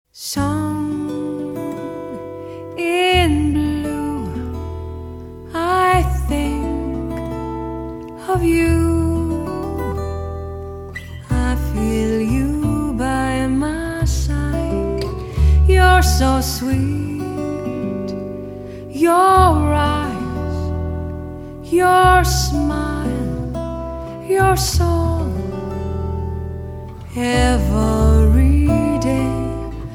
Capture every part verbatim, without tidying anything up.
Song in blue, I think of you. I feel you by my side. You're so sweet. Your eyes, your smile, your song. Every day,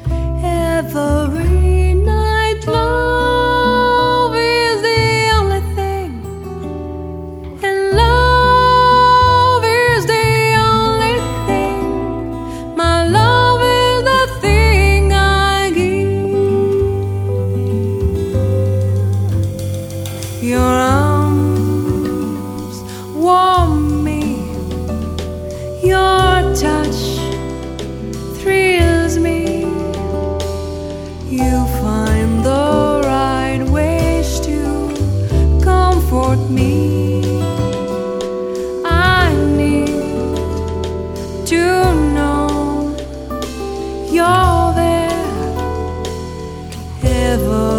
every night, love is the only thing, and love is the only thing. My love is the thing I give. Your arms warm me, your touch thrills me. You find the right ways to comfort me. I need to know you're there ever.